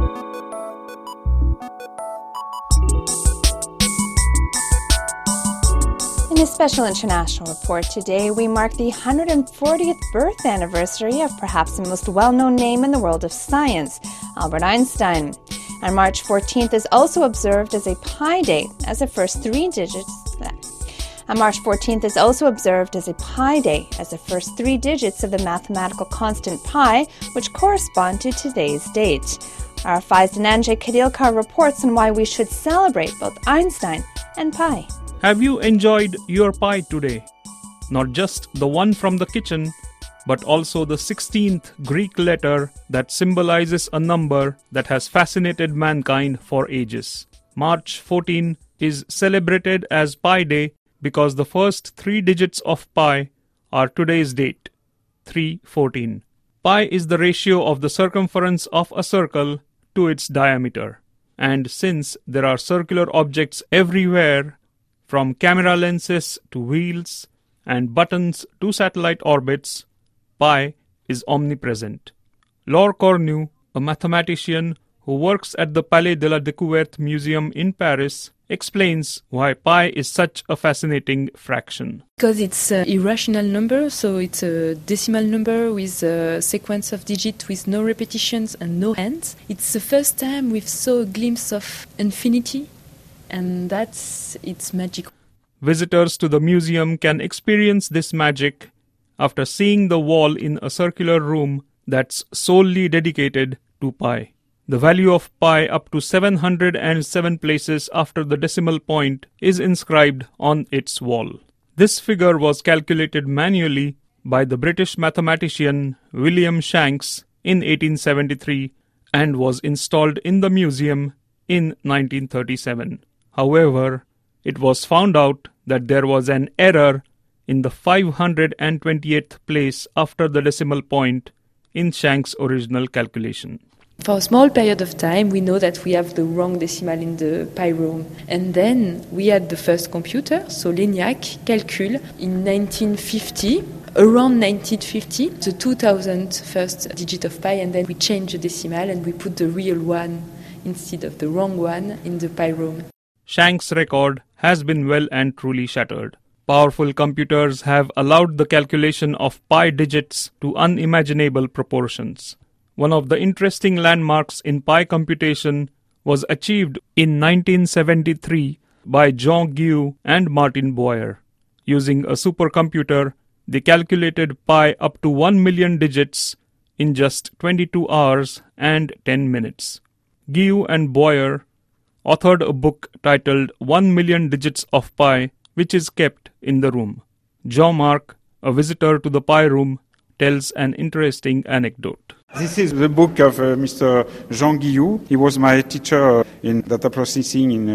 In a special international report today, we mark the 140th birth anniversary of perhaps the most well-known name in the world of science, Albert Einstein. And March 14th is also observed as a pi day, as the first three digits of the mathematical constant pi, which correspond to today's date. Our RFI's Dhananjay Kadilkar reports on why we should celebrate both Einstein and pi. Have you enjoyed your pie today? Not just the one from the kitchen, but also the 16th Greek letter that symbolizes a number that has fascinated mankind for ages. March 14 is celebrated as Pi Day because the first three digits of pi are today's date, 314. Pi is the ratio of the circumference of a circle to its diameter. And since there are circular objects everywhere, from camera lenses to wheels and buttons to satellite orbits, pi is omnipresent. Laure Cornu, a mathematician who works at the Palais de la Découverte Museum in Paris, explains why pi is such a fascinating fraction. Because it's an irrational number, so it's a decimal number with a sequence of digits with no repetitions and no ends. It's the first time we saw a glimpse of infinity, and that's its magic. Visitors to the museum can experience this magic after seeing the wall in a circular room that's solely dedicated to pi. The value of pi up to 707 places after the decimal point is inscribed on its wall. This figure was calculated manually by the British mathematician William Shanks in 1873 and was installed in the museum in 1937. However, it was found out that there was an error in the 528th place after the decimal point in Shanks' original calculation. For a small period of time, we know that we have the wrong decimal in the pi room. And then we had the first computer, so l'ENIAC, Calcul, in 1950. Around 1950, the 2000th first digit of pi, and then we changed the decimal and we put the real one instead of the wrong one in the pi room. Shanks' record has been well and truly shattered. Powerful computers have allowed the calculation of pi digits to unimaginable proportions. One of the interesting landmarks in pi computation was achieved in 1973 by Jean Guillou and Martin Boyer. Using a supercomputer, they calculated pi up to 1 million digits in just 22 hours and 10 minutes. Guillou and Boyer authored a book titled 1 Million Digits of Pi, which is kept in the room. Jean-Marc, a visitor to the pi room, tells an interesting anecdote. This is the book of Mr. Jean Guillou. He was my teacher in data processing in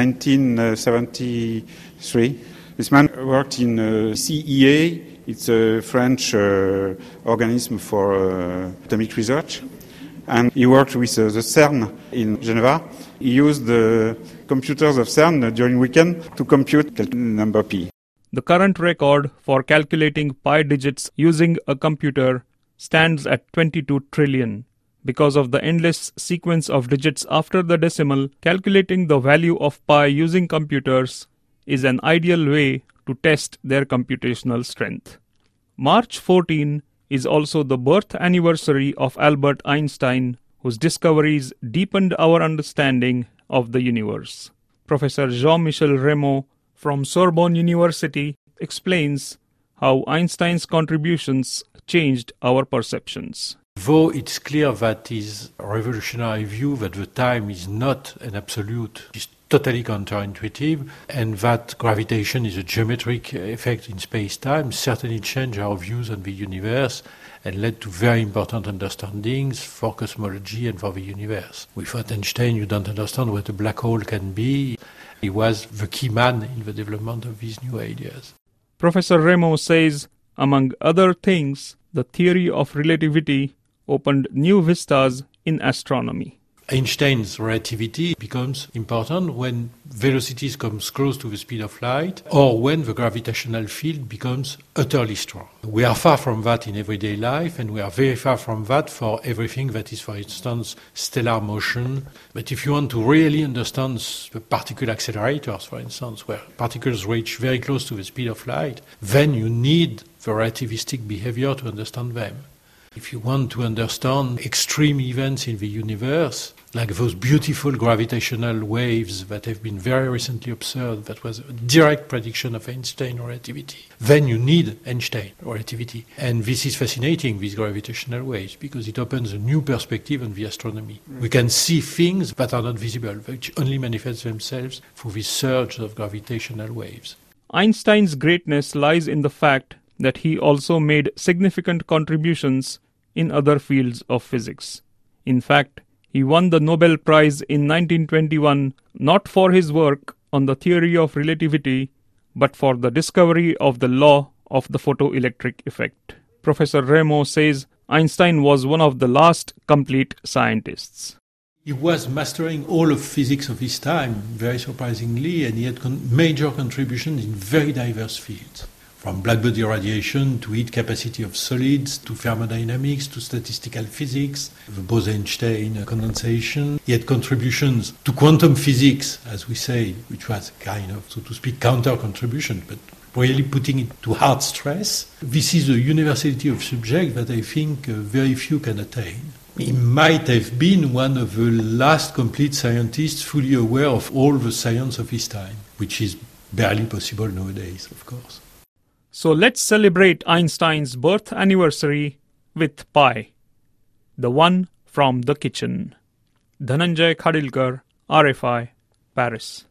1973. This man worked in CEA. It's a French organism for atomic research. And he worked with the CERN in Geneva. He used the computers of CERN during weekend to compute the number pi. The current record for calculating pi digits using a computer stands at 22 trillion. Because of the endless sequence of digits after the decimal, calculating the value of pi using computers is an ideal way to test their computational strength. March 14 is also the birth anniversary of Albert Einstein, whose discoveries deepened our understanding of the universe. Professor Jean-Michel Rémond from Sorbonne University explains how Einstein's contributions changed our perceptions. Though it's clear that his revolutionary view that the time is not an absolute is totally counterintuitive, and that gravitation is a geometric effect in space-time, certainly changed our views on the universe and led to very important understandings for cosmology and for the universe. Without Einstein, you don't understand what a black hole can be. He was the key man in the development of these new ideas. Professor Rémond says, among other things, the theory of relativity opened new vistas in astronomy. Einstein's relativity becomes important when velocities comes close to the speed of light or when the gravitational field becomes utterly strong. We are far from that in everyday life, and we are very far from that for everything that is, for instance, stellar motion. But if you want to really understand the particle accelerators, for instance, where particles reach very close to the speed of light, then you need the relativistic behavior to understand them. If you want to understand extreme events in the universe, like those beautiful gravitational waves that have been very recently observed, that was a direct prediction of Einstein relativity, then you need Einstein relativity. And this is fascinating, these gravitational waves, because it opens a new perspective on the astronomy. We can see things that are not visible, which only manifest themselves through this surge of gravitational waves. Einstein's greatness lies in the fact that he also made significant contributions in other fields of physics. In fact, he won the Nobel Prize in 1921 not for his work on the theory of relativity, but for the discovery of the law of the photoelectric effect. Professor Remo says Einstein was one of the last complete scientists. He was mastering all of physics of his time, very surprisingly, and he had major contributions in very diverse fields. From blackbody radiation to heat capacity of solids, to thermodynamics, to statistical physics, the Bose-Einstein condensation. He had contributions to quantum physics, as we say, which was kind of, so to speak, counter-contribution, but really putting it to hard stress. This is a universality of subject that I think very few can attain. He might have been one of the last complete scientists fully aware of all the science of his time, which is barely possible nowadays, of course. So let's celebrate Einstein's birth anniversary with pie, the one from the kitchen. Dhananjay Khadilkar, RFI, Paris.